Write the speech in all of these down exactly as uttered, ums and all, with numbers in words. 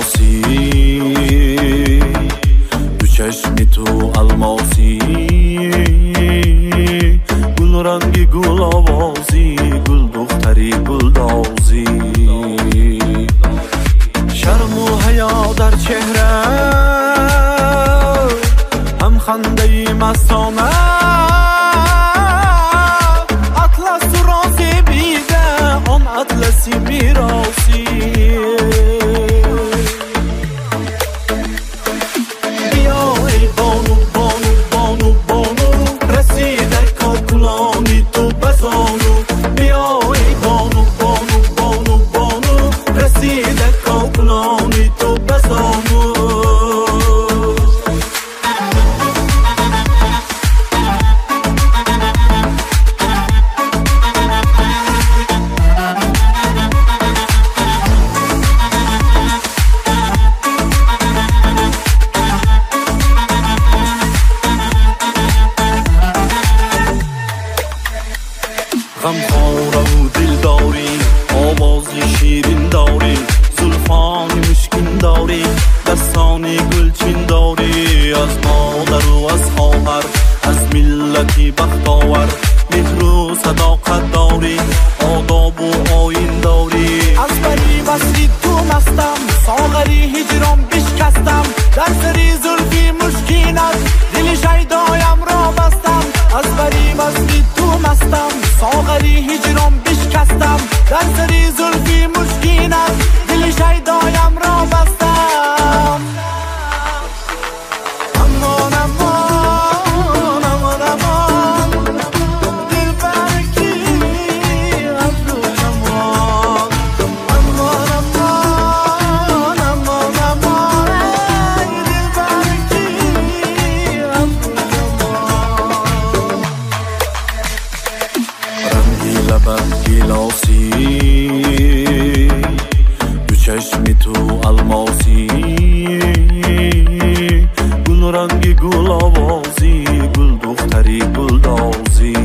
گیلاسی، دو چشمی تو الماسی، گل رنگی گل آوازی، گل دختری گل دازی، شرم و حیا در چهره، هم خنده مستانه، اطلس تو راسی بیده، آن اطلسی میراسی. بیا ای بانو بانو بانو بانو، رسیده کاکلانی تو بزانو. بیا ای بانو بانو بانو بانو، رسیده کاکلانی تو بزانو. غم خواره و دل داری، آوازی شیرین داری، زلفانی مشکین داری، دستانی گلچین داری. از مادر و از خواهر، از ملتی بختاور، مهر و صداقت داری، آداب و آیین داری. از بری وصلی تو مستم، ساغری هجران بشکستم، در سری زلفی مشکینت دل شیدایم را بستم. از بری وصلی تو مستم، ساغری هجران بشکستم، در سری زلفی مشکینت دل شیدایم را بستم. امان امان امان امان، دل برکی ابرو جمان. امان امان امان امان، دل برکی ابرو جمان. رنگی لبت گیلاسی، دو چشمی تو الماسی، گل رنگی گل آوازی، گل دختری گل دازی،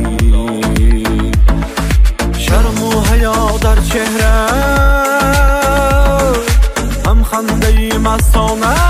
شرم و حیا در چهره، هم خنده مستانه،